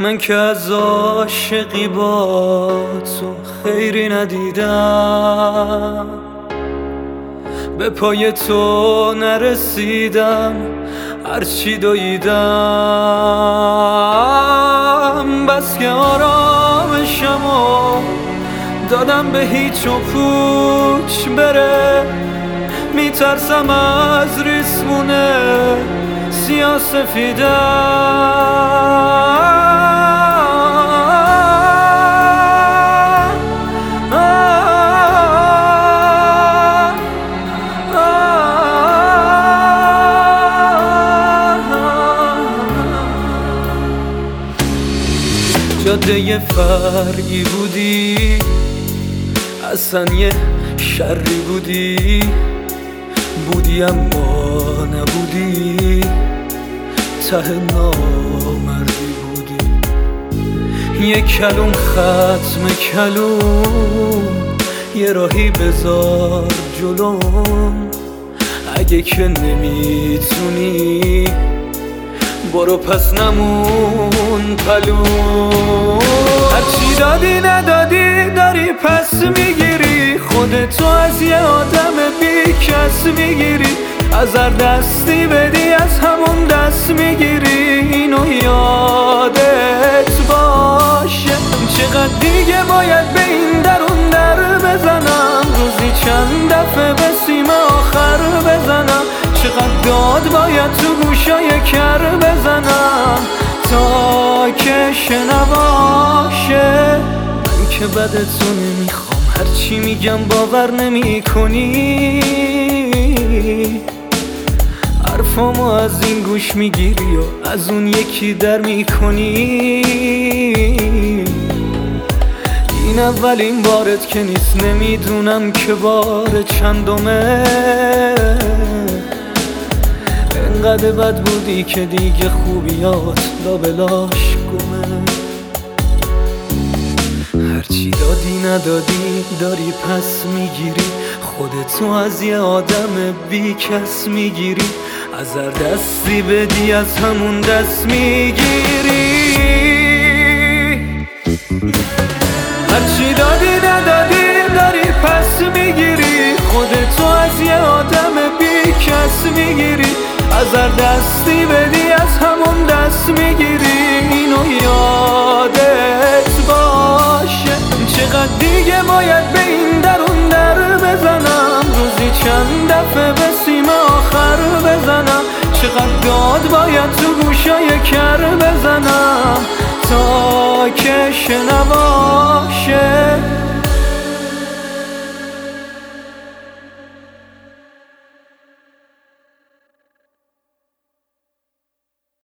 من که از عاشقی با تو خیری ندیدم، به پای تو نرسیدم هرچی دویدم. بس که آرامشمو دادم به هیچ و پوچ بره، میترسم از ریسمونه سیاه‌سفیدم. جاده فرعی بودی، اصلا یه شری بودی اما نبودی، ته نامردی بودی. یه کلوم ختم کلوم، یه راهی بذار جلوم، اگه که نمیتونی برو پس نمون پلوم. هرچی دادی ندادی داری پس میگیری، خودتو از یه آدم بی کس میگیری، از هر دستی بدی از همون دست میگیری. اینو یادت باشه چقدر دیگه باید به این درون در بزنم، روزی چند دفعه به سیم آخر بزنم، چقدر داد باید تو گوشای کر بزنم تا که شنواشه. من که بدتو نمیخوام، هرچی میگم باور نمی کنی، حرفامو از این گوش میگیری و از اون یکی در میکنی. این اولین بارت که نیست، نمیدونم که بار چندمه. انقدر بد بودی که دیگه خوبیات لابلاش گمه. هرچی دادی ندادی داری پس میگیری، خودتو از یه آدم بی کس میگیری، از هر دستی بدی از همون دست میگیری. هرچی دادی ندادی داری پس میگیری، خودتو از یه آدم بی کس میگیری، از هر دستی بدی از همون دست میگیری. اینو یادت باشه چقدر دیگه باید به این درون در بزنم، روزی چند دفعه به سیم آخر بزنم، چقدر داد باید تو گوشای کر بزنم تا که شنواشه.